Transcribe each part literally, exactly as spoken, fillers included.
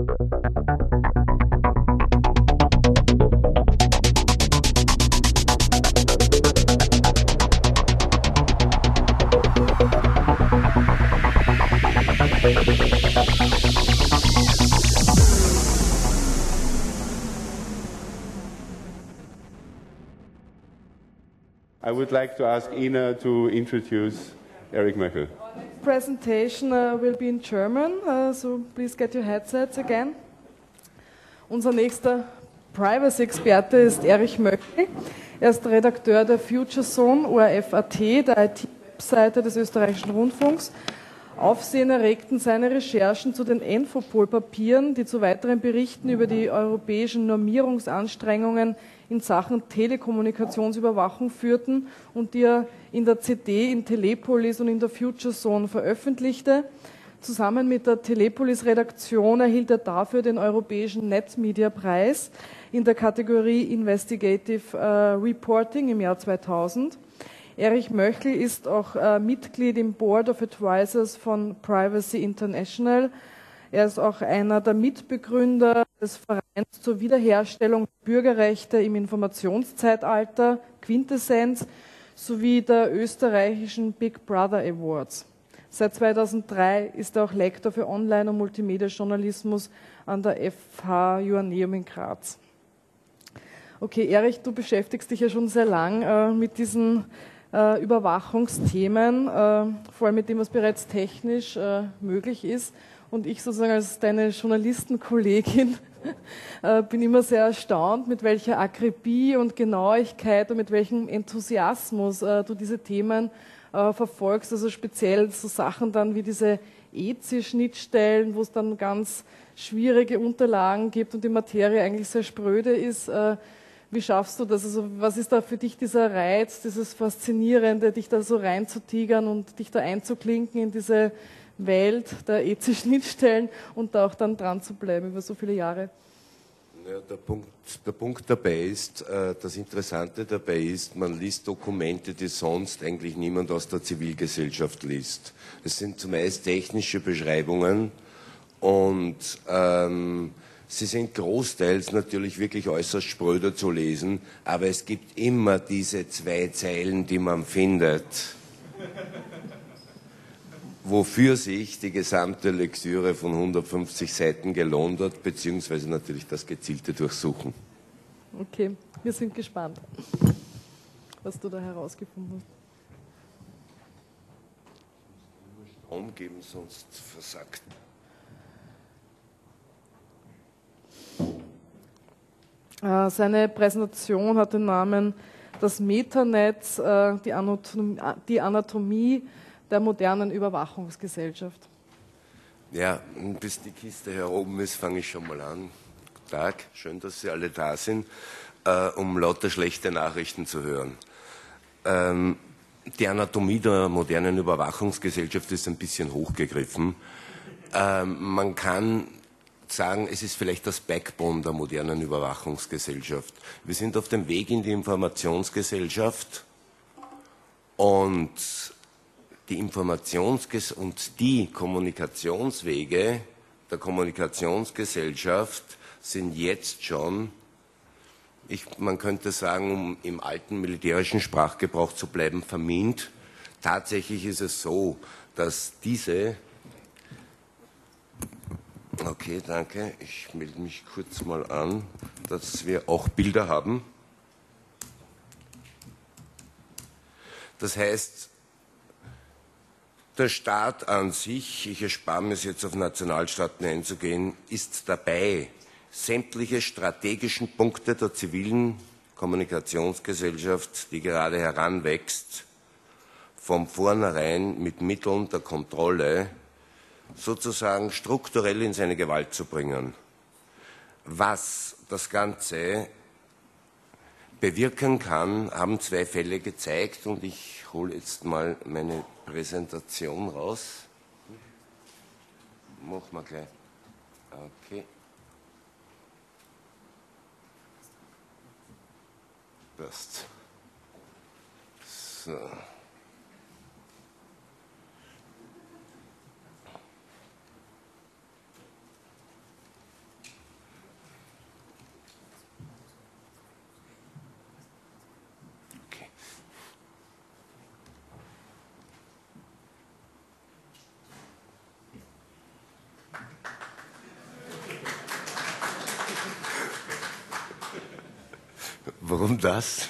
I would like to ask Ina to introduce Erich Möchel. Presentation uh, will be in German, uh, so please get your headsets again. Unser nächster Privacy-Experte ist Erich Möchel. Er ist Redakteur der Future Zone, O R F Punkt A T, der I T-Webseite des österreichischen Rundfunks. Aufsehen erregten seine Recherchen zu den Enfopol-Papieren, die zu weiteren Berichten über die europäischen Normierungsanstrengungen in Sachen Telekommunikationsüberwachung führten und die er in der C D, in Telepolis und in der Future Zone veröffentlichte. Zusammen mit der Telepolis-Redaktion erhielt er dafür den Europäischen Netmedia-Preis in der Kategorie Investigative uh, Reporting im Jahr zweitausend. Erich Möchel ist auch äh, Mitglied im Board of Advisors von Privacy International. Er ist auch einer der Mitbegründer des Vereins zur Wiederherstellung der Bürgerrechte im Informationszeitalter, Quintessenz, sowie der österreichischen Big Brother Awards. Seit zweitausenddrei ist er auch Lektor für Online- und Multimedia-Journalismus an der F H Joanneum in Graz. Okay, Erich, du beschäftigst dich ja schon sehr lang äh, mit diesen äh, Überwachungsthemen, äh, vor allem mit dem, was bereits technisch äh, möglich ist. Und ich sozusagen als deine Journalistenkollegin äh, bin immer sehr erstaunt, mit welcher Akribie und Genauigkeit und mit welchem Enthusiasmus äh, du diese Themen äh, verfolgst. Also speziell so Sachen dann wie diese E C I-Schnittstellen, wo es dann ganz schwierige Unterlagen gibt und die Materie eigentlich sehr spröde ist. Äh, Wie schaffst du das? Also was ist da für dich dieser Reiz, dieses Faszinierende, dich da so reinzutigern und dich da einzuklinken in diese Welt der E C I-Schnittstellen und da auch dann dran zu bleiben über so viele Jahre? Ja, der Punkt, der Punkt dabei ist, äh, das Interessante dabei ist, man liest Dokumente, die sonst eigentlich niemand aus der Zivilgesellschaft liest. Es sind zumeist technische Beschreibungen und ähm, sie sind großteils natürlich wirklich äußerst spröde zu lesen, aber es gibt immer diese zwei Zeilen, die man findet, wofür sich die gesamte Lektüre von hundertfünfzig Seiten gelohnt hat, beziehungsweise natürlich das gezielte Durchsuchen. Okay, wir sind gespannt, was du da herausgefunden hast. Ich muss Strom geben, sonst versagt. Seine Präsentation hat den Namen Das Metanetz, die Anatomie, die Anatomie der modernen Überwachungsgesellschaft. Ja, bis die Kiste hier oben ist, fange ich schon mal an. Guten Tag, schön, dass Sie alle da sind, äh, um lauter schlechte Nachrichten zu hören. Ähm, die Anatomie der modernen Überwachungsgesellschaft ist ein bisschen hochgegriffen. Ähm, man kann sagen, es ist vielleicht das Backbone der modernen Überwachungsgesellschaft. Wir sind auf dem Weg in die Informationsgesellschaft und die Informationsges- und die Kommunikationswege der Kommunikationsgesellschaft sind jetzt schon, ich, man könnte sagen, um im alten militärischen Sprachgebrauch zu bleiben, vermint. Tatsächlich ist es so, dass diese Okay, danke. Ich melde mich kurz mal an, dass wir auch Bilder haben. Das heißt, der Staat an sich, ich erspare mir es jetzt auf Nationalstaaten einzugehen, ist dabei, sämtliche strategischen Punkte der zivilen Kommunikationsgesellschaft, die gerade heranwächst, von vornherein mit Mitteln der Kontrolle sozusagen strukturell in seine Gewalt zu bringen. Was das Ganze bewirken kann, haben zwei Fälle gezeigt und ich hole jetzt mal meine Präsentation raus. Machen wir gleich. Okay. Passt. So. Warum das?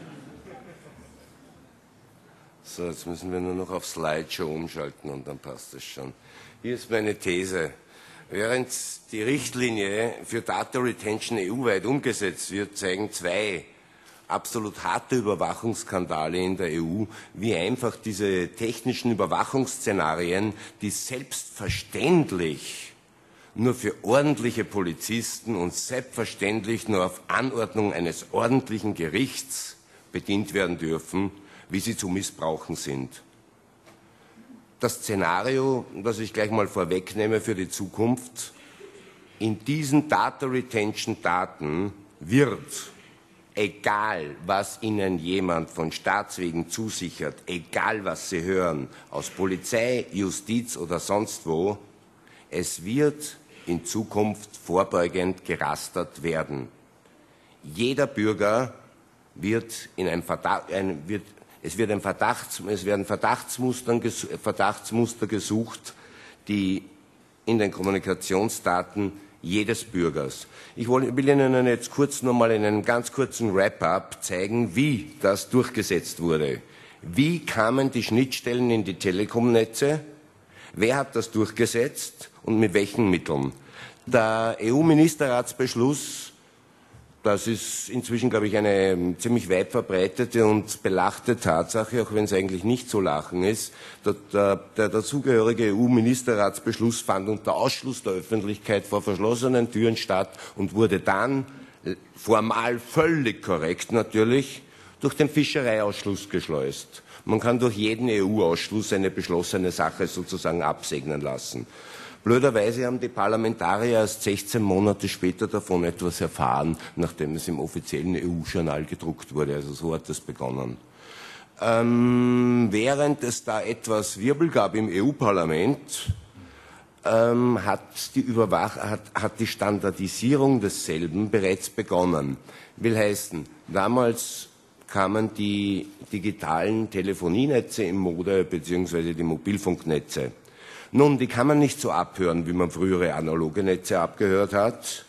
So, jetzt müssen wir nur noch auf Slideshow umschalten und dann passt das schon. Hier ist meine These. Während die Richtlinie für Data Retention E U-weit umgesetzt wird, zeigen zwei absolut harte Überwachungsskandale in der E U, wie einfach diese technischen Überwachungsszenarien, die selbstverständlich nur für ordentliche Polizisten und selbstverständlich nur auf Anordnung eines ordentlichen Gerichts bedient werden dürfen, wie sie zu missbrauchen sind. Das Szenario, das ich gleich mal vorwegnehme für die Zukunft, in diesen Data Retention Daten wird, egal was Ihnen jemand von Staatswegen zusichert, egal was Sie hören, aus Polizei, Justiz oder sonst wo, es wird in Zukunft vorbeugend gerastert werden. Jeder Bürger wird in ein Verdacht, ein, wird, es, wird ein Verdachts, es werden Verdachtsmuster, Verdachtsmuster gesucht, die in den Kommunikationsdaten jedes Bürgers. Ich will Ihnen jetzt kurz noch mal in einem ganz kurzen Wrap-up zeigen, wie das durchgesetzt wurde. Wie kamen die Schnittstellen in die Telekom-Netze? Wer hat das durchgesetzt und mit welchen Mitteln? Der E U-Ministerratsbeschluss, das ist inzwischen, glaube ich, eine ziemlich weit verbreitete und belachte Tatsache, auch wenn es eigentlich nicht so lachen ist. Der, der, der dazugehörige E U-Ministerratsbeschluss fand unter Ausschluss der Öffentlichkeit vor verschlossenen Türen statt und wurde dann, formal völlig korrekt natürlich, durch den Fischereiausschluss geschleust. Man kann durch jeden E U-Ausschluss eine beschlossene Sache sozusagen absegnen lassen. Blöderweise haben die Parlamentarier erst sechzehn Monate später davon etwas erfahren, nachdem es im offiziellen E U-Journal gedruckt wurde. Also so hat das begonnen. Ähm, während es da etwas Wirbel gab im E U-Parlament, ähm, hat, die Überwach hat, hat die Standardisierung desselben bereits begonnen. Will heißen, damals kamen die digitalen Telefonienetze in Mode, beziehungsweise die Mobilfunknetze. Nun, die kann man nicht so abhören, wie man frühere analoge Netze abgehört hat.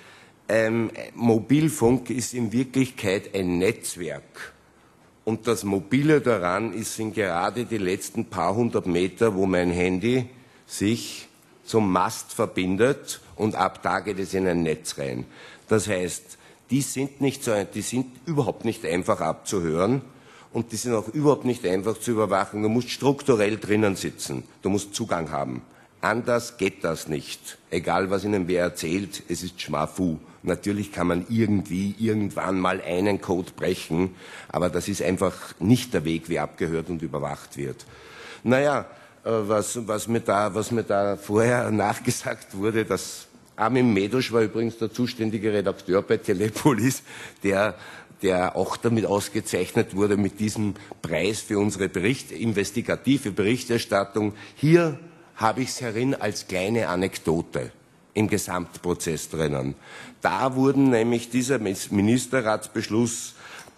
Ähm, Mobilfunk ist in Wirklichkeit ein Netzwerk. Und das Mobile daran ist, sind gerade die letzten paar hundert Meter, wo mein Handy sich zum Mast verbindet und ab da geht es in ein Netz rein. Das heißt, die sind, nicht so, die sind überhaupt nicht einfach abzuhören. Und die sind auch überhaupt nicht einfach zu überwachen. Du musst strukturell drinnen sitzen. Du musst Zugang haben. Anders geht das nicht. Egal, was Ihnen wer erzählt, es ist Schmafu. Natürlich kann man irgendwie, irgendwann mal einen Code brechen, aber das ist einfach nicht der Weg, wie abgehört und überwacht wird. Naja, was, was, mir, da, was mir da vorher nachgesagt wurde, dass Armin Medosch war übrigens der zuständige Redakteur bei Telepolis, der der auch damit ausgezeichnet wurde mit diesem Preis für unsere Bericht, investigative Berichterstattung. Hier habe ich es herin als kleine Anekdote im Gesamtprozess drinnen. Da wurden nämlich dieser Ministerratsbeschluss,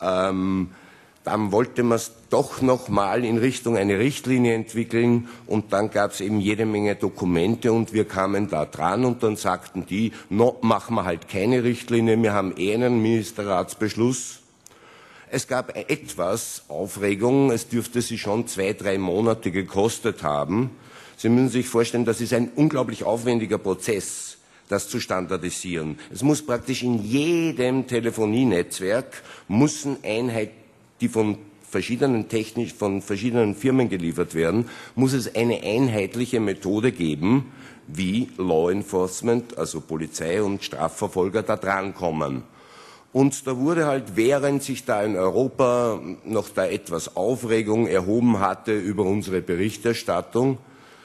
ähm, dann wollte man es doch noch mal in Richtung eine Richtlinie entwickeln und dann gab es eben jede Menge Dokumente und wir kamen da dran und dann sagten die, no, machen wir halt keine Richtlinie, wir haben eh einen Ministerratsbeschluss. Es gab etwas Aufregung, es dürfte sie schon zwei, drei Monate gekostet haben. Sie müssen sich vorstellen, das ist ein unglaublich aufwendiger Prozess, das zu standardisieren. Es muss praktisch in jedem Telefonienetzwerk, müssen Einheiten, die von verschiedenen technisch, von verschiedenen Firmen geliefert werden, muss es eine einheitliche Methode geben, wie Law Enforcement, also Polizei und Strafverfolger, da drankommen. Und da wurde halt, während sich da in Europa noch da etwas Aufregung erhoben hatte über unsere Berichterstattung,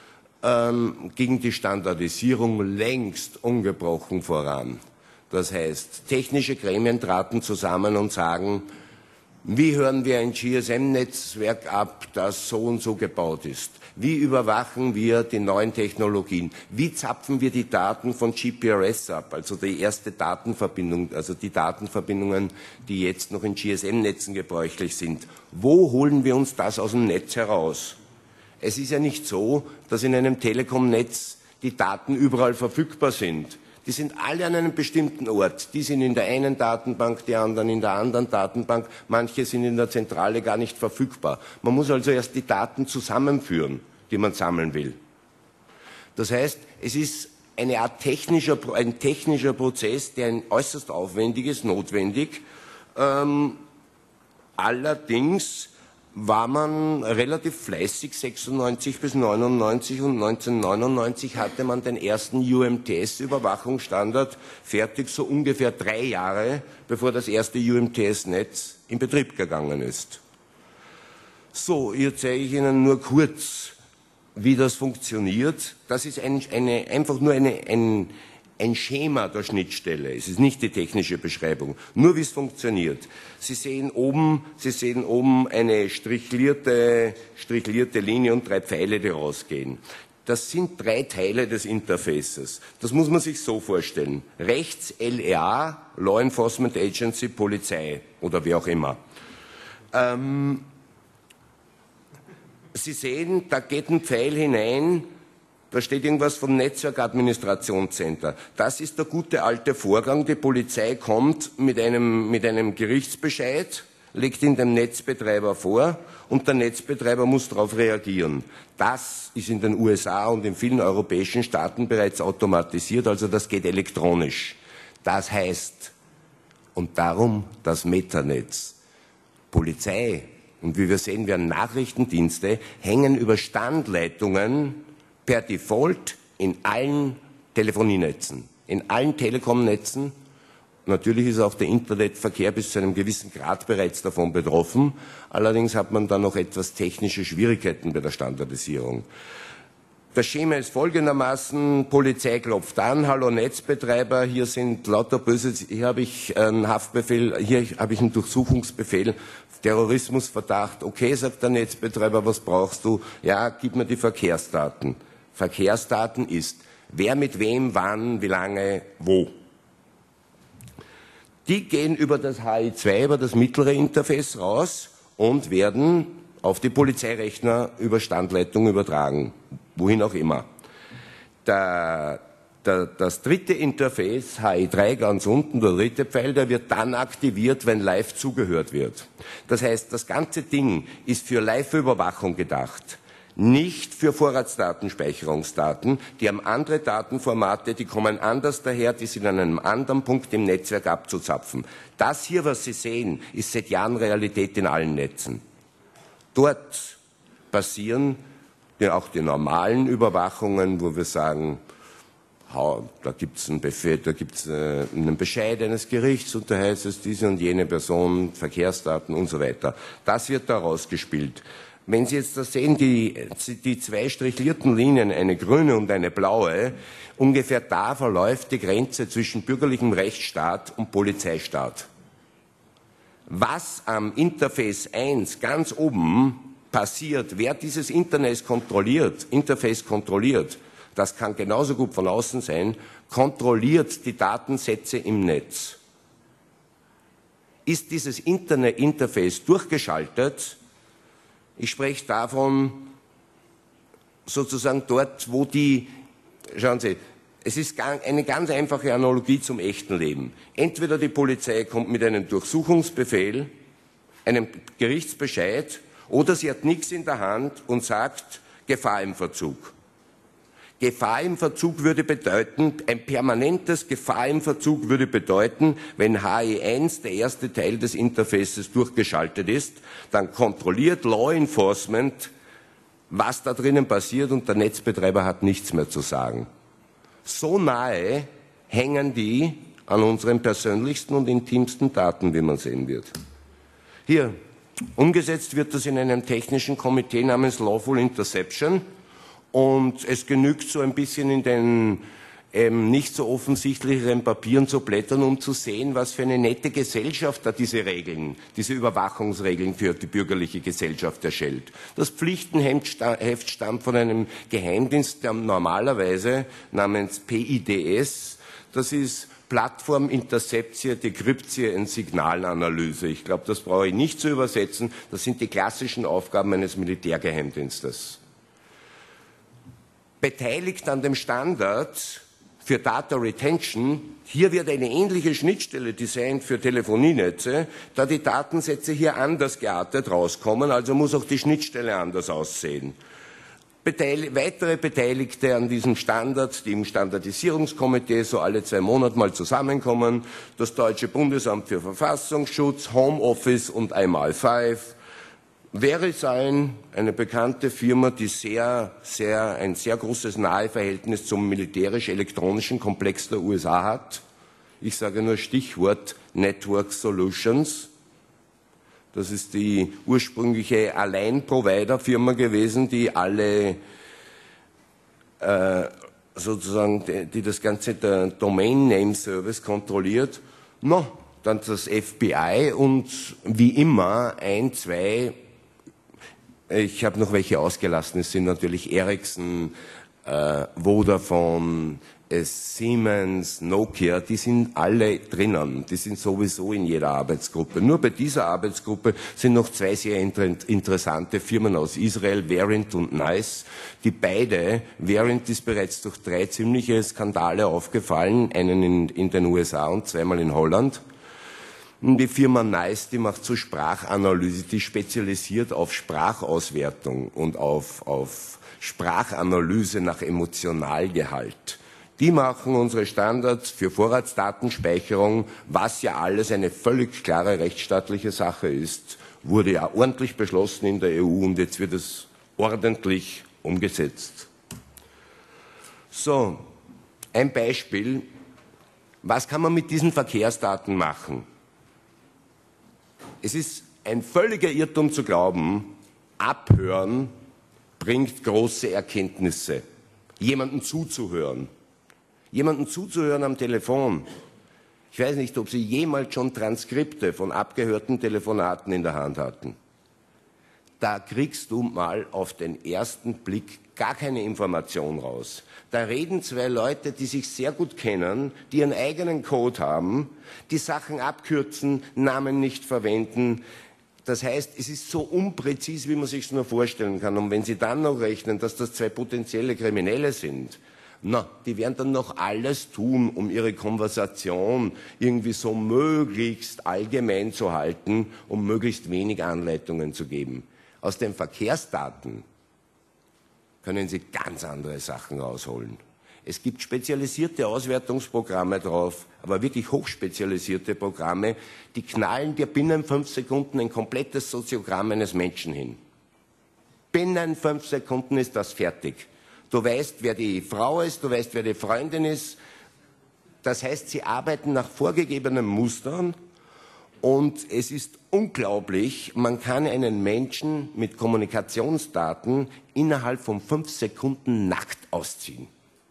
ähm, ging die Standardisierung längst ungebrochen voran. Das heißt, technische Gremien traten zusammen und sagen, wie hören wir ein G S M-Netzwerk ab, das so und so gebaut ist? Wie überwachen wir die neuen Technologien? Wie zapfen wir die Daten von G P R S ab, also die erste Datenverbindung, also die Datenverbindungen, die jetzt noch in G S M-Netzen gebräuchlich sind? Wo holen wir uns das aus dem Netz heraus? Es ist ja nicht so, dass in einem Telekom-Netz die Daten überall verfügbar sind. Die sind alle an einem bestimmten Ort. Die sind in der einen Datenbank, die anderen in der anderen Datenbank. Manche sind in der Zentrale gar nicht verfügbar. Man muss also erst die Daten zusammenführen, die man sammeln will. Das heißt, es ist eine Art technischer, ein technischer Prozess, der ein äußerst aufwendig ist, notwendig. Ähm, allerdings war man relativ fleißig, sechsundneunzig bis neunundneunzig, und neunzehnhundertneunundneunzig hatte man den ersten U M T S-Überwachungsstandard fertig, so ungefähr drei Jahre, bevor das erste U M T S-Netz in Betrieb gegangen ist. So, hier zeige ich Ihnen nur kurz, wie das funktioniert. Das ist ein, eine, einfach nur eine, ein, ein Schema der Schnittstelle. Es ist nicht die technische Beschreibung, nur wie es funktioniert. Sie sehen oben, Sie sehen oben eine strichlierte, strichlierte Linie und drei Pfeile, die rausgehen. Das sind drei Teile des Interfaces. Das muss man sich so vorstellen. Rechts L E A, Law Enforcement Agency, Polizei oder wie auch immer. Ähm, Sie sehen, da geht ein Pfeil hinein, da steht irgendwas vom Netzwerkadministrationscenter. Das ist der gute alte Vorgang. Die Polizei kommt mit einem, mit einem Gerichtsbescheid, legt ihn dem Netzbetreiber vor und der Netzbetreiber muss darauf reagieren. Das ist in den U S A und in vielen europäischen Staaten bereits automatisiert, also das geht elektronisch. Das heißt, und darum das Metanetz, Polizei und wie wir sehen werden Nachrichtendienste hängen über Standleitungen per Default in allen Telefonienetzen, in allen Telekomnetzen. Natürlich ist auch der Internetverkehr bis zu einem gewissen Grad bereits davon betroffen. Allerdings hat man da noch etwas technische Schwierigkeiten bei der Standardisierung. Das Schema ist folgendermaßen: Polizei klopft an, hallo Netzbetreiber, hier sind lauter böse, hier habe ich einen Haftbefehl, hier habe ich einen Durchsuchungsbefehl, Terrorismusverdacht. Okay, sagt der Netzbetreiber, was brauchst du? Ja, gib mir die Verkehrsdaten. Verkehrsdaten ist, wer mit wem, wann, wie lange, wo. Die gehen über das H I zwei, über das mittlere Interface raus und werden auf die Polizeirechner über Standleitung übertragen, wohin auch immer. Der, der, das dritte Interface, H I drei ganz unten, der dritte Pfeil, der wird dann aktiviert, wenn live zugehört wird. Das heißt, das ganze Ding ist für Live-Überwachung gedacht. Nicht für Vorratsdatenspeicherungsdaten, die haben andere Datenformate, die kommen anders daher, die sind an einem anderen Punkt im Netzwerk abzuzapfen. Das hier, was Sie sehen, ist seit Jahren Realität in allen Netzen. Dort passieren ja auch die normalen Überwachungen, wo wir sagen, da gibt es einen Befehl, da gibt es einen Bescheid eines Gerichts und da heißt es, diese und jene Person, Verkehrsdaten und so weiter. Das wird da rausgespielt. Wenn Sie jetzt da sehen, die, die zwei strichlierten Linien, eine grüne und eine blaue, ungefähr da verläuft die Grenze zwischen bürgerlichem Rechtsstaat und Polizeistaat. Was am Interface eins ganz oben passiert, wer dieses Interface kontrolliert, Interface kontrolliert, das kann genauso gut von außen sein, kontrolliert die Datensätze im Netz. Ist dieses Internet-Interface durchgeschaltet? Ich spreche davon, sozusagen dort, wo die, schauen Sie, es ist eine ganz einfache Analogie zum echten Leben. Entweder die Polizei kommt mit einem Durchsuchungsbefehl, einem Gerichtsbescheid, oder sie hat nichts in der Hand und sagt, Gefahr im Verzug. Gefahr im Verzug würde bedeuten, ein permanentes Gefahr im Verzug würde bedeuten, wenn H E eins, der erste Teil des Interfaces, durchgeschaltet ist, dann kontrolliert Law Enforcement, was da drinnen passiert und der Netzbetreiber hat nichts mehr zu sagen. So nahe hängen die an unseren persönlichsten und intimsten Daten, wie man sehen wird. Hier, umgesetzt wird das in einem technischen Komitee namens Lawful Interception. Und es genügt so ein bisschen in den ähm, nicht so offensichtlicheren Papieren zu blättern, um zu sehen, was für eine nette Gesellschaft da diese Regeln, diese Überwachungsregeln für die bürgerliche Gesellschaft erstellt. Das Pflichtenheft stammt von einem Geheimdienst, der normalerweise namens P I D S, das ist Plattform Interceptie, Decryptie und Signalanalyse. Ich glaube, das brauche ich nicht zu übersetzen. Das sind die klassischen Aufgaben eines Militärgeheimdienstes. Beteiligt an dem Standard für Data Retention. Hier wird eine ähnliche Schnittstelle designt für Telefonienetze, da die Datensätze hier anders geartet rauskommen, also muss auch die Schnittstelle anders aussehen. Beteil- weitere Beteiligte an diesem Standard, die im Standardisierungskomitee so alle zwei Monate mal zusammenkommen, das Deutsche Bundesamt für Verfassungsschutz, Homeoffice und I M A L fünf, VeriSign, eine bekannte Firma, die sehr, sehr, ein sehr großes Naheverhältnis zum militärisch-elektronischen Komplex der U S A hat. Ich sage nur Stichwort Network Solutions. Das ist die ursprüngliche Allein-Provider-Firma gewesen, die alle äh, sozusagen, die, die das ganze der Domain-Name-Service kontrolliert. No, dann das F B I und wie immer ein, zwei, ich habe noch welche ausgelassen, es sind natürlich Ericsson, äh, Vodafone, es Siemens, Nokia, die sind alle drinnen, die sind sowieso in jeder Arbeitsgruppe. Nur bei dieser Arbeitsgruppe sind noch zwei sehr inter interessante Firmen aus Israel, Verint und NICE, die beide, Verint ist bereits durch drei ziemliche Skandale aufgefallen, einen in, in den U S A und zweimal in Holland. Die Firma NICE, die macht so Sprachanalyse, die spezialisiert auf Sprachauswertung und auf, auf Sprachanalyse nach Emotionalgehalt. Die machen unsere Standards für Vorratsdatenspeicherung, was ja alles eine völlig klare rechtsstaatliche Sache ist. Wurde ja ordentlich beschlossen in der E U und jetzt wird es ordentlich umgesetzt. So, ein Beispiel. Was kann man mit diesen Verkehrsdaten machen? Es ist ein völliger Irrtum zu glauben, Abhören bringt große Erkenntnisse. Jemandem zuzuhören. Jemandem zuzuhören am Telefon. Ich weiß nicht, ob Sie jemals schon Transkripte von abgehörten Telefonaten in der Hand hatten. Da kriegst du mal auf den ersten Blick gar keine Information raus. Da reden zwei Leute, die sich sehr gut kennen, die ihren eigenen Code haben, die Sachen abkürzen, Namen nicht verwenden. Das heißt, es ist so unpräzis, wie man sich es nur vorstellen kann. Und wenn Sie dann noch rechnen, dass das zwei potenzielle Kriminelle sind, na, die werden dann noch alles tun, um ihre Konversation irgendwie so möglichst allgemein zu halten, um möglichst wenig Anleitungen zu geben. Aus den Verkehrsdaten können Sie ganz andere Sachen rausholen. Es gibt spezialisierte Auswertungsprogramme drauf, aber wirklich hochspezialisierte Programme, die knallen dir binnen fünf Sekunden ein komplettes Soziogramm eines Menschen hin. Binnen fünf Sekunden ist das fertig. Du weißt, wer die Frau ist, du weißt, wer die Freundin ist. Das heißt, sie arbeiten nach vorgegebenen Mustern und es ist unglaublich, man kann einen Menschen mit Kommunikationsdaten innerhalb von fünf Sekunden nackt ausziehen.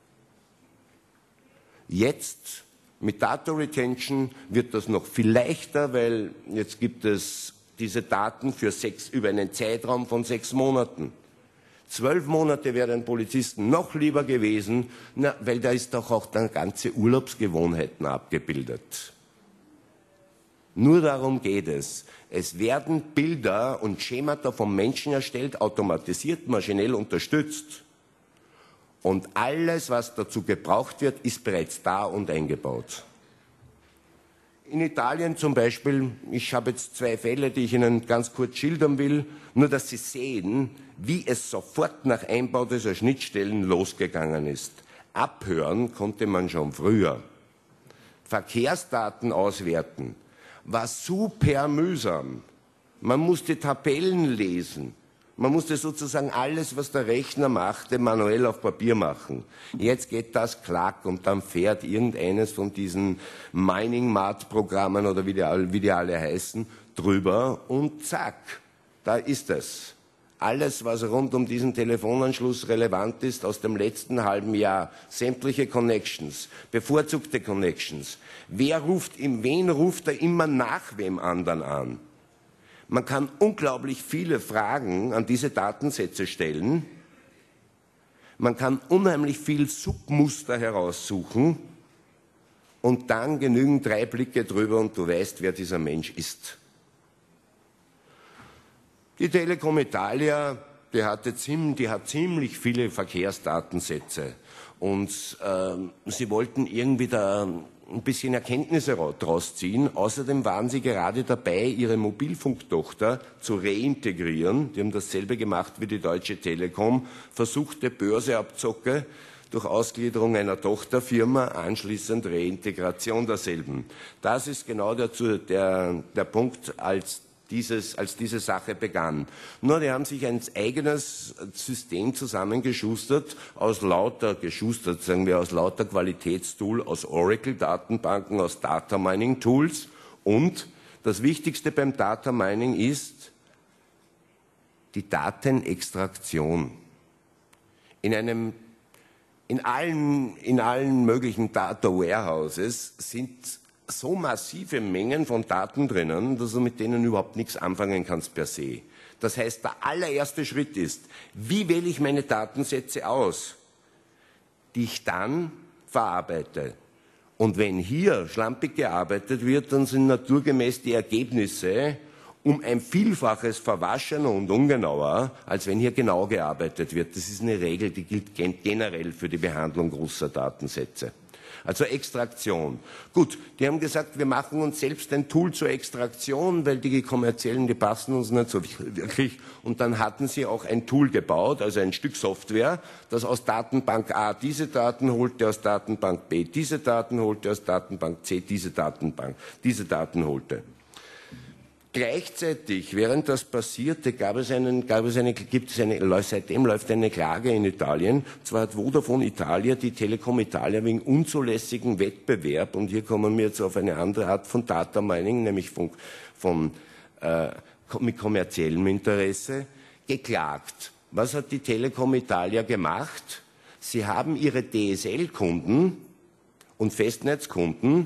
Jetzt mit Data Retention wird das noch viel leichter, weil jetzt gibt es diese Daten für sechs, über einen Zeitraum von sechs Monaten. Zwölf Monate wäre ein Polizisten noch lieber gewesen, na, weil da ist doch auch dann ganze Urlaubsgewohnheiten abgebildet. Nur darum geht es. Es werden Bilder und Schemata vom Menschen erstellt, automatisiert, maschinell unterstützt. Und alles, was dazu gebraucht wird, ist bereits da und eingebaut. In Italien zum Beispiel, ich habe jetzt zwei Fälle, die ich Ihnen ganz kurz schildern will, nur dass Sie sehen, wie es sofort nach Einbau dieser Schnittstellen losgegangen ist. Abhören konnte man schon früher. Verkehrsdaten auswerten war super mühsam. Man musste Tabellen lesen. Man musste sozusagen alles, was der Rechner machte, manuell auf Papier machen. Jetzt geht das klack und dann fährt irgendeines von diesen Mining-Mart-Programmen oder wie die, wie die alle heißen, drüber und zack, da ist es. Alles, was rund um diesen Telefonanschluss relevant ist aus dem letzten halben Jahr, sämtliche Connections, bevorzugte Connections. Wer ruft ihm, wen ruft er immer nach wem anderen an? Man kann unglaublich viele Fragen an diese Datensätze stellen. Man kann unheimlich viel Submuster heraussuchen und dann genügen drei Blicke drüber und du weißt, wer dieser Mensch ist. Die Telekom Italia die, hatte ziem, die hat ziemlich viele Verkehrsdatensätze. Und ähm, sie wollten irgendwie da ein bisschen Erkenntnisse daraus ziehen. Außerdem waren sie gerade dabei, ihre Mobilfunktochter zu reintegrieren. Die haben dasselbe gemacht wie die Deutsche Telekom, versuchte Börseabzocke durch Ausgliederung einer Tochterfirma, anschließend Reintegration derselben. Das ist genau der, der, der Punkt, als Dieses, als diese Sache begann. Nur, die haben sich ein eigenes System zusammengeschustert, aus lauter, geschustert, sagen wir, aus lauter Qualitätstool, aus Oracle-Datenbanken, aus Data-Mining-Tools. Und das Wichtigste beim Data-Mining ist die Datenextraktion. In einem, in allen, in allen möglichen Data-Warehouses sind so massive Mengen von Daten drinnen, dass du mit denen überhaupt nichts anfangen kannst per se. Das heißt, der allererste Schritt ist, wie wähle ich meine Datensätze aus, die ich dann verarbeite. Und wenn hier schlampig gearbeitet wird, dann sind naturgemäß die Ergebnisse um ein Vielfaches verwaschener und ungenauer, als wenn hier genau gearbeitet wird. Das ist eine Regel, die gilt generell für die Behandlung großer Datensätze. Also Extraktion. Gut, die haben gesagt, wir machen uns selbst ein Tool zur Extraktion, weil die kommerziellen, die passen uns nicht so wirklich. Und dann hatten sie auch ein Tool gebaut, also ein Stück Software, das aus Datenbank A diese Daten holte, aus Datenbank B diese Daten holte, aus Datenbank C diese Datenbank, diese Daten holte. Gleichzeitig, während das passierte, gab es einen, gab es eine, gibt es eine, seitdem läuft eine Klage in Italien. Und zwar hat Vodafone Italia die Telekom Italia wegen unzulässigen Wettbewerb, und hier kommen wir jetzt auf eine andere Art von Data Mining, nämlich von, von, äh, mit kommerziellem Interesse, geklagt. Was hat die Telekom Italia gemacht? Sie haben ihre D S L-Kunden und Festnetzkunden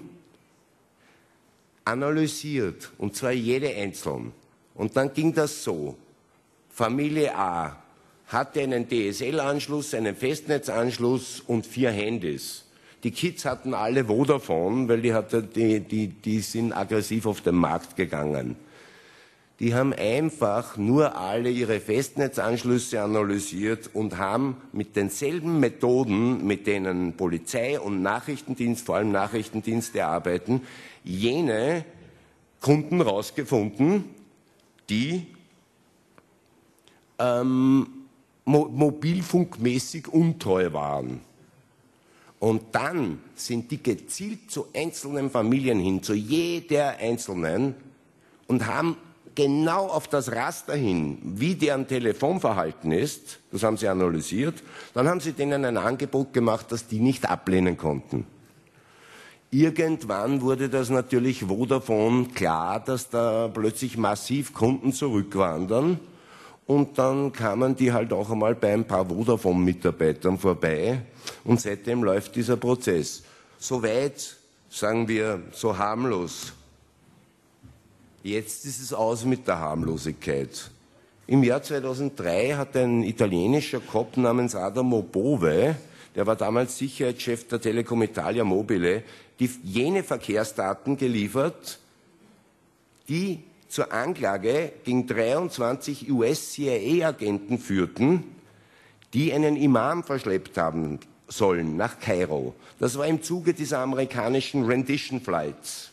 analysiert, und zwar jede einzeln. Und dann ging das so. Familie A hatte einen D S L-Anschluss, einen Festnetzanschluss und vier Handys. Die Kids hatten alle Vodafone, weil die, hatte, die, die, die sind aggressiv auf den Markt gegangen. Die haben einfach nur alle ihre Festnetzanschlüsse analysiert und haben mit denselben Methoden, mit denen Polizei und Nachrichtendienst, vor allem Nachrichtendienste arbeiten, jene Kunden rausgefunden, die ähm, mo mobilfunkmäßig untreu waren. Und dann sind die gezielt zu einzelnen Familien hin, zu jeder einzelnen, und haben genau auf das Raster hin, wie deren Telefonverhalten ist, das haben sie analysiert, dann haben sie denen ein Angebot gemacht, das die nicht ablehnen konnten. Irgendwann wurde das natürlich Vodafone klar, dass da plötzlich massiv Kunden zurückwandern, und dann kamen die halt auch einmal bei ein paar Vodafone-Mitarbeitern vorbei, und seitdem läuft dieser Prozess. Soweit, sagen wir, so harmlos. Jetzt ist es aus mit der Harmlosigkeit. Im Jahr zweitausenddrei hat ein italienischer Cop namens Adamo Bove, der war damals Sicherheitschef der Telekom Italia Mobile, die jene Verkehrsdaten geliefert, die zur Anklage gegen dreiundzwanzig U S-C I A-Agenten führten, die einen Imam verschleppt haben sollen nach Kairo. Das war im Zuge dieser amerikanischen Rendition Flights.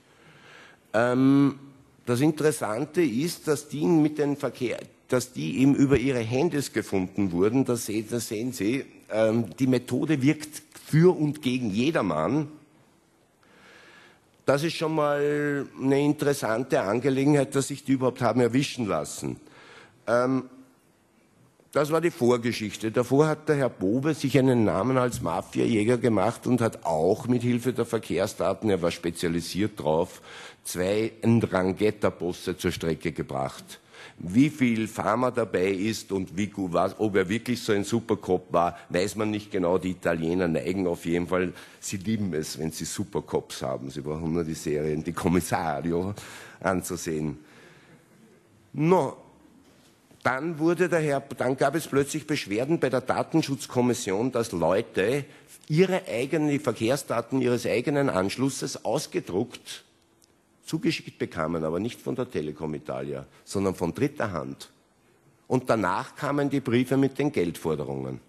Ähm, das Interessante ist, dass die mit den Verkehr, dass die eben über ihre Handys gefunden wurden. Das sehen, das sehen Sie. Ähm, die Methode wirkt für und gegen jedermann. Das ist schon mal eine interessante Angelegenheit, dass sich die überhaupt haben erwischen lassen. Ähm, das war die Vorgeschichte. Davor hat der Herr Bove sich einen Namen als Mafiajäger gemacht und hat auch mit Hilfe der Verkehrsdaten, er war spezialisiert drauf, zwei Ndrangheta-Bosse zur Strecke gebracht. Wie viel Pharma dabei ist und wie gut war, ob er wirklich so ein Supercop war, weiß man nicht genau. Die Italiener neigen auf jeden Fall, sie lieben es, wenn sie Supercops haben. Sie brauchen nur die Serien, die Kommissario anzusehen. No, dann wurde der Herr, dann gab es plötzlich Beschwerden bei der Datenschutzkommission, dass Leute ihre eigenen, die Verkehrsdaten ihres eigenen Anschlusses ausgedruckt zugeschickt bekamen, aber nicht von der Telekom Italia, sondern von dritter Hand. Und danach kamen die Briefe mit den Geldforderungen.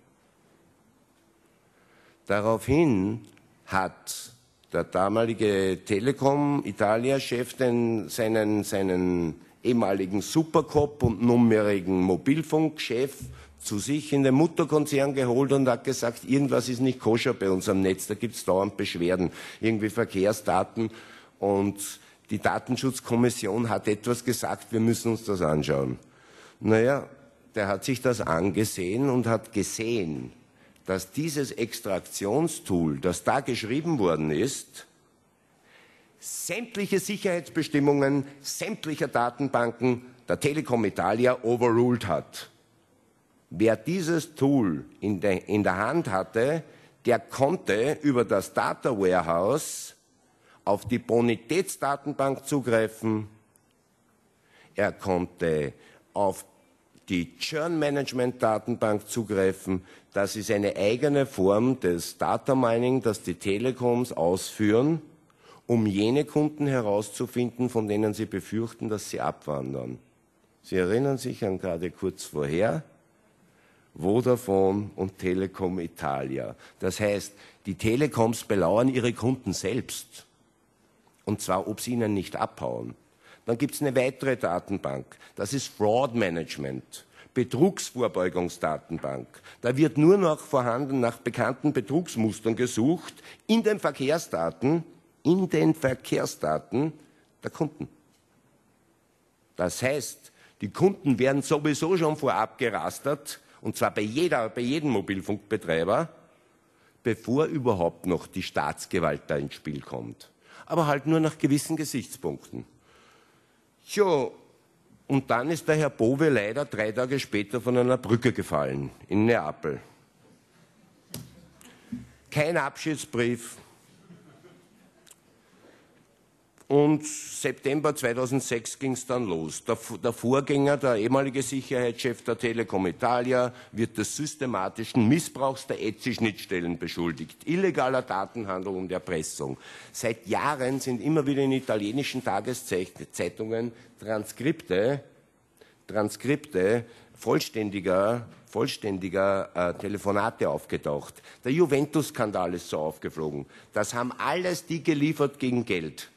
Daraufhin hat der damalige Telekom Italia-Chef seinen, seinen ehemaligen Supercop und nunmehrigen Mobilfunkchef zu sich in den Mutterkonzern geholt und hat gesagt, irgendwas ist nicht koscher bei uns am Netz, da gibt es dauernd Beschwerden, irgendwie Verkehrsdaten, und die Datenschutzkommission hat etwas gesagt, wir müssen uns das anschauen. Naja, der hat sich das angesehen und hat gesehen, dass dieses Extraktionstool, das da geschrieben worden ist, sämtliche Sicherheitsbestimmungen sämtlicher Datenbanken der Telekom Italia overruled hat. Wer dieses Tool in der, in der Hand hatte, der konnte über das Data Warehouse auf die Bonitätsdatenbank zugreifen, er konnte auf die Churn Management Datenbank zugreifen. Das ist eine eigene Form des Data Mining, das die Telekoms ausführen, um jene Kunden herauszufinden, von denen sie befürchten, dass sie abwandern. Sie erinnern sich an gerade kurz vorher, Vodafone und Telekom Italia. Das heißt, die Telekoms belauern ihre Kunden selbst. Und zwar, ob sie ihnen nicht abhauen. Dann gibt es eine weitere Datenbank. Das ist Fraud Management, Betrugsvorbeugungsdatenbank. Da wird nur noch vorhanden nach bekannten Betrugsmustern gesucht in den Verkehrsdaten, in den Verkehrsdaten der Kunden. Das heißt, die Kunden werden sowieso schon vorab gerastert, und zwar bei, jeder, bei jedem Mobilfunkbetreiber, bevor überhaupt noch die Staatsgewalt da ins Spiel kommt. Aber halt nur nach gewissen Gesichtspunkten. Jo, und dann ist der Herr Bove leider drei Tage später von einer Brücke gefallen, in Neapel. Kein Abschiedsbrief. Und September zweitausendsechs ging es dann los. Der, der Vorgänger, der ehemalige Sicherheitschef der Telekom Italia, wird des systematischen Missbrauchs der E Z I-Schnittstellen beschuldigt. Illegaler Datenhandel und Erpressung. Seit Jahren sind immer wieder in italienischen Tageszeitungen Transkripte, Transkripte vollständiger, vollständiger äh, Telefonate aufgetaucht. Der Juventus-Skandal ist so aufgeflogen. Das haben alles die geliefert gegen Geld.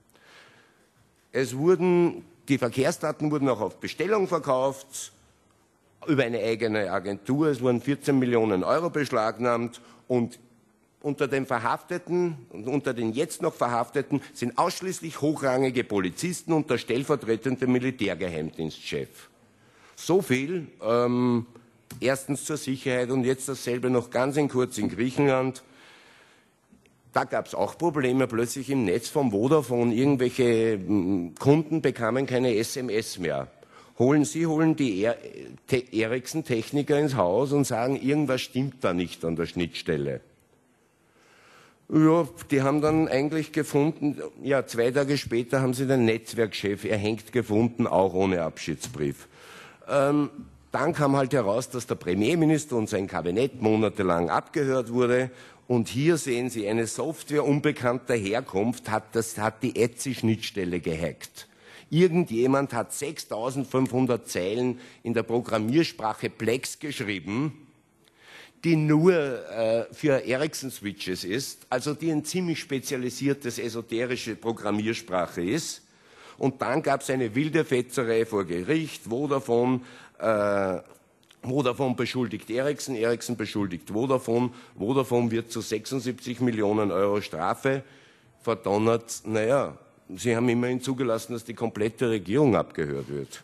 Es wurden, die Verkehrsdaten wurden auch auf Bestellung verkauft, über eine eigene Agentur. Es wurden vierzehn Millionen Euro beschlagnahmt, und unter den Verhafteten und unter den jetzt noch Verhafteten sind ausschließlich hochrangige Polizisten und der stellvertretende Militärgeheimdienstchef. So viel ähm, erstens zur Sicherheit, und jetzt dasselbe noch ganz in kurz in Griechenland. Da gab es auch Probleme plötzlich im Netz vom Vodafone. Irgendwelche Kunden bekamen keine S M S mehr. Holen Sie holen die er Ericsson-Techniker ins Haus und sagen, irgendwas stimmt da nicht an der Schnittstelle. Ja, die haben dann eigentlich gefunden, ja, zwei Tage später haben sie den Netzwerkchef erhängt gefunden, auch ohne Abschiedsbrief. Ähm, dann kam halt heraus, dass der Premierminister und sein Kabinett monatelang abgehört wurde. Und hier sehen Sie, eine Software unbekannter Herkunft hat, das, hat die E Z I-Schnittstelle gehackt. Irgendjemand hat sechstausendfünfhundert Zeilen in der Programmiersprache Plex geschrieben, die nur äh, für Ericsson-Switches ist, also die ein ziemlich spezialisiertes, esoterische Programmiersprache ist. Und dann gab es eine wilde Fetzerei vor Gericht, Vodafone, äh, Vodafone beschuldigt Ericsson, Ericsson beschuldigt Vodafone, Vodafone wird zu sechsundsiebzig Millionen Euro Strafe verdonnert. Naja, sie haben immerhin zugelassen, dass die komplette Regierung abgehört wird.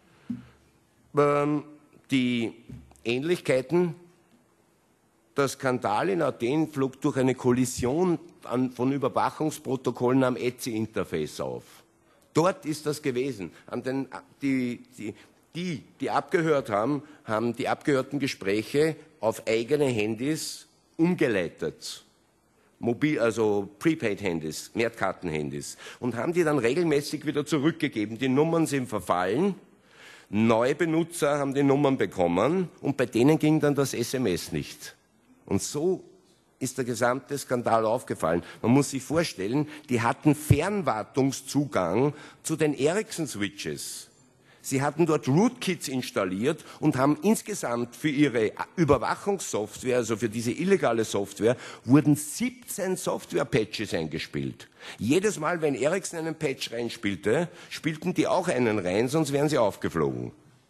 Ähm, die Ähnlichkeiten, der Skandal in Athen flog durch eine Kollision an, von Überwachungsprotokollen am E Z I-Interface auf. Dort ist das gewesen. An den, die, die, Die, die abgehört haben, haben die abgehörten Gespräche auf eigene Handys umgeleitet. Mobil, also Prepaid-Handys, Mehrkarten-Handys. Und haben die dann regelmäßig wieder zurückgegeben. Die Nummern sind verfallen. Neue Benutzer haben die Nummern bekommen und bei denen ging dann das S M S nicht. Und so ist der gesamte Skandal aufgefallen. Man muss sich vorstellen, die hatten Fernwartungszugang zu den Ericsson-Switches. Sie hatten dort Rootkits installiert und haben insgesamt für ihre Überwachungssoftware, also für diese illegale Software, wurden siebzehn Software-Patches eingespielt. Jedes Mal, wenn Ericsson einen Patch reinspielte, spielten die auch einen rein, sonst wären sie aufgeflogen.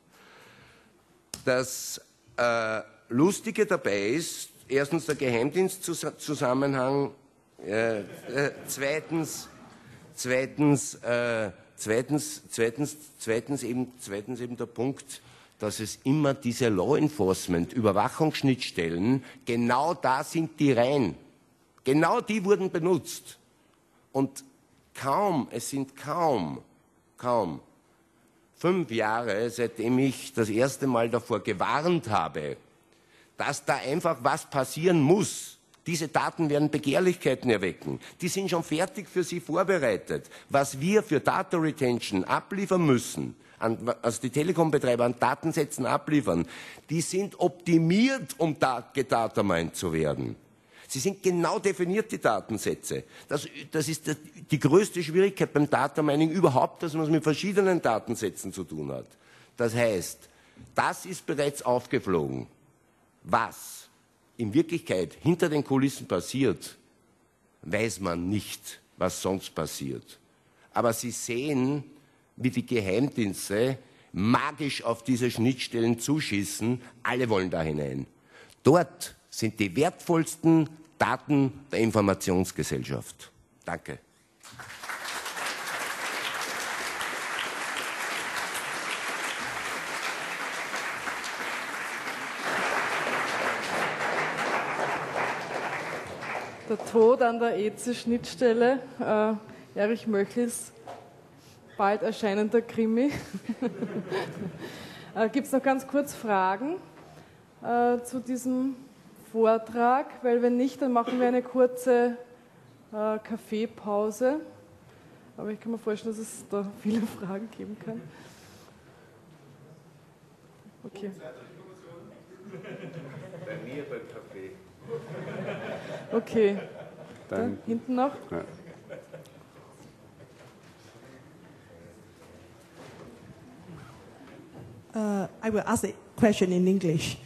Das äh, Lustige dabei ist, erstens der Geheimdienstzusammenhang, äh, äh, zweitens, zweitens, äh, Zweitens, zweitens, zweitens, eben, zweitens eben der Punkt, dass es immer diese Law Enforcement, Überwachungsschnittstellen, genau da sind die rein. Genau die wurden benutzt. Und kaum, es sind kaum, kaum fünf Jahre, seitdem ich das erste Mal davor gewarnt habe, dass da einfach was passieren muss. Diese Daten werden Begehrlichkeiten erwecken. Die sind schon fertig für Sie vorbereitet. Was wir für Data Retention abliefern müssen, an, also die Telekom-Betreiber an Datensätzen abliefern, die sind optimiert, um gedatamined zu werden. Sie sind genau definiert, die Datensätze. Das, das ist die größte Schwierigkeit beim Data Mining überhaupt, dass man es mit verschiedenen Datensätzen zu tun hat. Das heißt, das ist bereits aufgeflogen. Was in Wirklichkeit hinter den Kulissen passiert, weiß man nicht, was sonst passiert. Aber Sie sehen, wie die Geheimdienste magisch auf diese Schnittstellen zuschießen. Alle wollen da hinein. Dort sind die wertvollsten Daten der Informationsgesellschaft. Danke. Der Tod an der E Z I-Schnittstelle, äh, Erich Möchlis, bald erscheinender Krimi. äh, Gibt es noch ganz kurz Fragen äh, zu diesem Vortrag? Weil wenn nicht, dann machen wir eine kurze äh, Kaffeepause. Aber ich kann mir vorstellen, dass es da viele Fragen geben kann. Okay. Bei mir beim Kaffee. Okay, Dann, da, hinten noch. Ja. Uh, I will ask a question in English.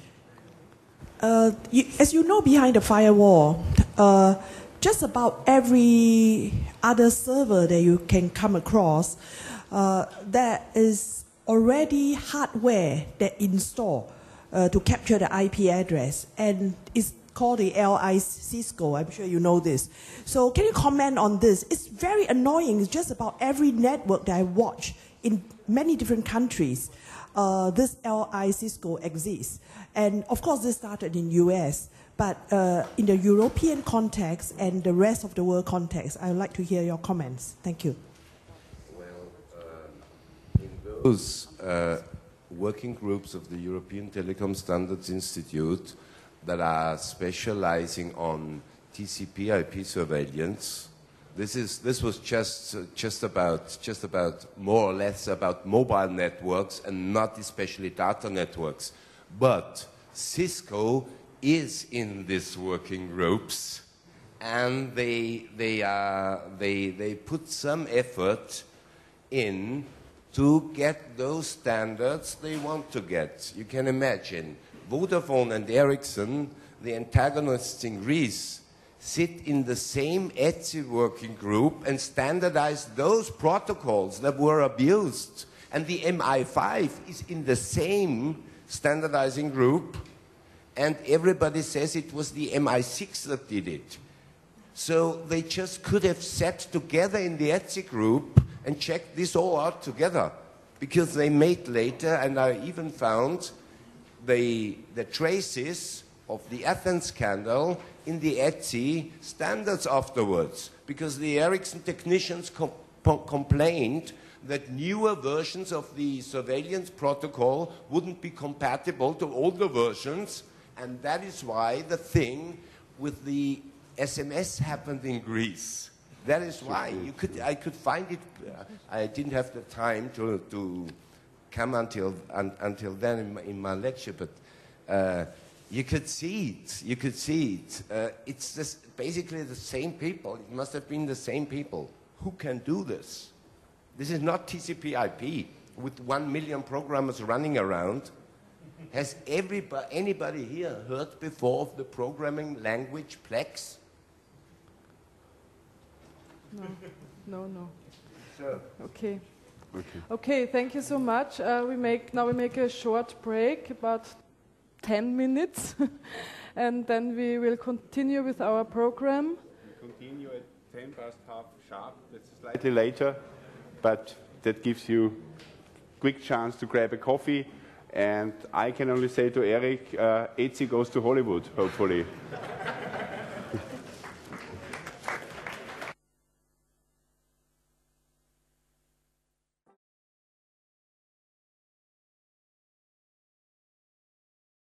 Uh, you, as you know, behind the firewall, uh, just about every other server that you can come across, uh, there is already hardware that install uh, to capture the I P address, and it's called the L I Cisco. I'm sure you know this. So can you comment on this? It's very annoying. It's just about every network that I watch in many different countries. Uh, this L I Cisco exists. And of course, this started in U S, but uh, in the European context and the rest of the world context, I would like to hear your comments. Thank you. Well, um, in those uh, working groups of the European Telecom Standards Institute that are specializing on T C P I P surveillance, This is this was just uh, just about just about more or less about mobile networks and not especially data networks. But Cisco is in these working groups, and they they uh, they they put some effort in to get those standards they want to get. You can imagine Vodafone and Ericsson, the antagonists in Greece, sit in the same E T S I working group and standardize those protocols that were abused. And the M I five is in the same standardizing group, and everybody says it was the M I six that did it. So they just could have sat together in the E T S I group and checked this all out together, because they made later, and I even found the, the traces of the Athens scandal in the E T S I standards afterwards, because the Ericsson technicians com complained that newer versions of the surveillance protocol wouldn't be compatible to older versions, and that is why the thing with the S M S happened in Greece. That is why. You could, I could find it. Uh, I didn't have the time to, to come until, un, until then in my, in my lecture, but uh, you could see it. You could see it. Uh, it's just basically the same people. It must have been the same people. Who can do this? This is not T C P I P. with one million programmers running around. Has everybody, anybody here heard before of the programming language Plex? No, no, no. So. Okay. Okay. Okay, thank you so much. Uh, we make now we make a short break, about ten minutes, and then we will continue with our program. We continue at ten past half sharp. That's slightly later, but that gives you quick chance to grab a coffee. And I can only say to Eric, uh, Etsy goes to Hollywood, hopefully.